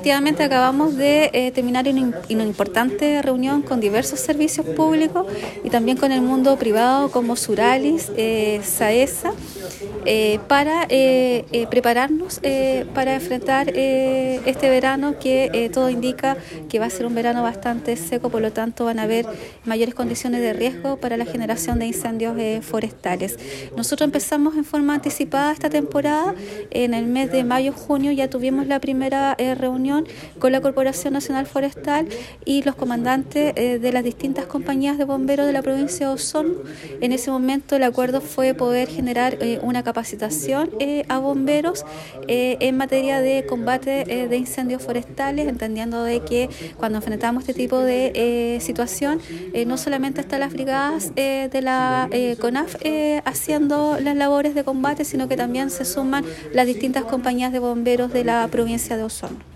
efectivamente acabamos de terminar una importante reunión con diversos servicios públicos y también con el mundo privado como Suralis, SAESA, para prepararnos para enfrentar este verano que todo indica que va a ser un verano bastante seco, por lo tanto van a haber mayores condiciones de riesgo para la generación de incendios forestales. Nosotros empezamos en forma anticipada esta temporada. En el mes de mayo-junio ya tuvimos la primera reunión con la Corporación Nacional Forestal y los comandantes de las distintas compañías de bomberos de la provincia de Osorno. En ese momento el acuerdo fue poder generar una capacitación a bomberos en materia de combate de incendios forestales, entendiendo de que cuando enfrentamos este tipo de situación, no solamente están las brigadas de la CONAF haciendo las labores de combate, sino que también se suman las distintas compañías de bomberos de la provincia de Osorno.